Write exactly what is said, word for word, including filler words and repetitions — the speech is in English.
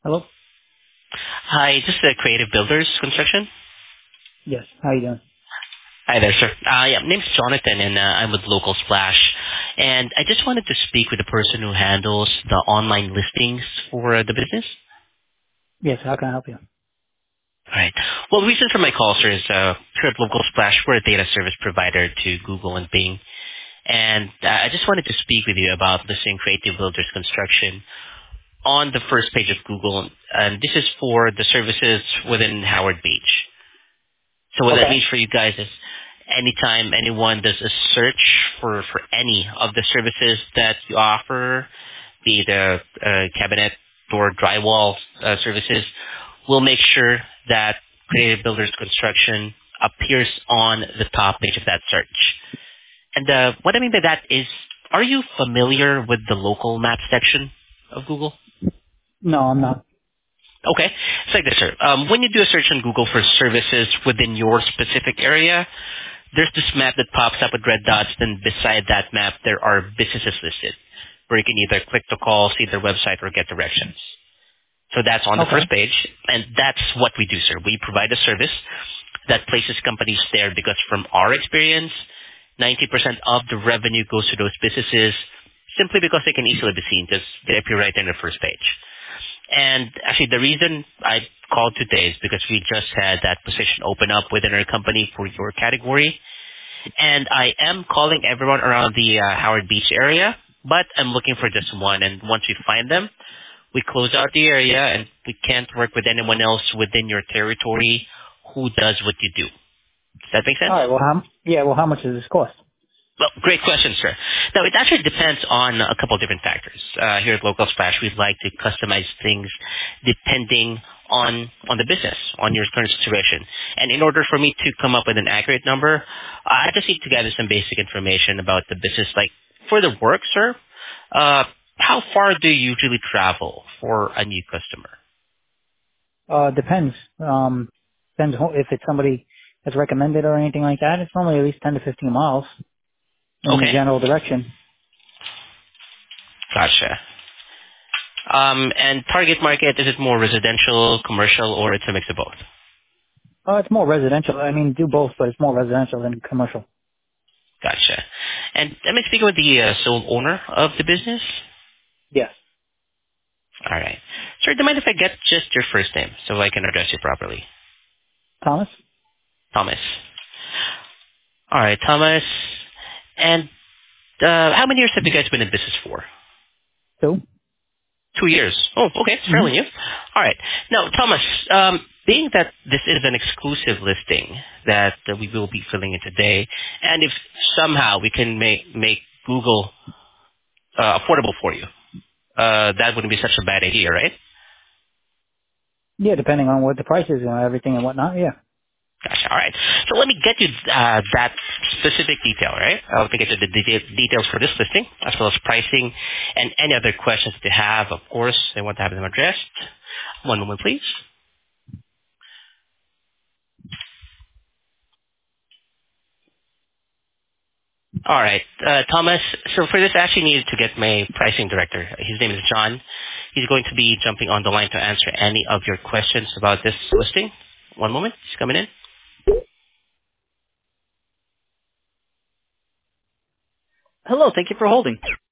Hello? Hi, this is the Creative Builders Construction. Yes. How you doing? Hi there, sir. Uh, yeah, my name's Jonathan, and uh, I'm with Local Splash. And I just wanted to speak with the person who handles the online listings for uh, the business. Yes, how can I help you? All right. Well, the reason for my call, sir, is uh, here at Local Splash, we're a data service provider to Google and Bing. And uh, I just wanted to speak with you about listing Creative Builders Construction on the first page of Google. And this is for the services within Howard Beach. So what that Okay. means for you guys is anytime anyone does a search for, for any of the services that you offer, be it a, uh cabinet or drywall uh, services, we'll make sure that Creative Builders Construction appears on the top page of that search. And uh, what I mean by that is, are you familiar with the local map section of Google? No, I'm not. Okay. It's like this, sir. Um, when you do a search on Google for services within your specific area, there's this map that pops up with red dots, then beside that map there are businesses listed where you can either click to call, see their website, or get directions. So that's on the Okay. first page, and that's what we do, sir. We provide a service that places companies there because from our experience, ninety percent of the revenue goes to those businesses simply because they can easily be seen because they appear right in the first page. And actually the reason I called today is because we just had that position open up within our company for your category, and I am calling everyone around the uh, Howard Beach area, but I'm looking for just one. And once we find them, we close out the area, and we can't work with anyone else within your territory who does what you do. Does that make All sense? right. Well, how? Yeah. Well, how much does this cost? Well, great question, sir. Now, it actually depends on a couple of different factors. Uh, here at Local Splash, we'd like to customize things depending on on the business, on your current situation. And in order for me to come up with an accurate number, I just need to gather some basic information about the business. Like, for the work, sir, uh, how far do you usually travel for a new customer? Uh, depends. Um, depends who- if it's somebody that's recommended or anything like that. It's normally at least ten to fifteen miles in the Okay, general direction. gotcha. Um, and target market, is it more residential, commercial, or it's a mix of both? Uh, it's more residential. I mean, do both, but it's more residential than commercial. Gotcha. And am I speaking with the uh, sole owner of the business? Yes. All right. Sir, do you mind if I get just your first name so I can address you properly? Thomas? Thomas. All right, Thomas. And uh, how many years have you guys been in business for? Two? Two years. Oh, okay. It's Mm-hmm. fairly new. All right. Now, Thomas, um, being that this is an exclusive listing that uh, we will be filling in today, and if somehow we can make, make Google uh, affordable for you, uh, that wouldn't be such a bad idea, right? Yeah, depending on what the price is and everything and whatnot. Yeah. Gotcha. All right. So let me get you uh, that specific detail, right? I'll get you the deta- details for this listing, as well as pricing and any other questions that you have. Of course, I want to have them addressed. One moment, please. All right, uh, Thomas. So for this, I actually needed to get my pricing director. His name is John. He's going to be jumping on the line to answer any of your questions about this listing. One moment. He's coming in. Hello. Thank you for holding.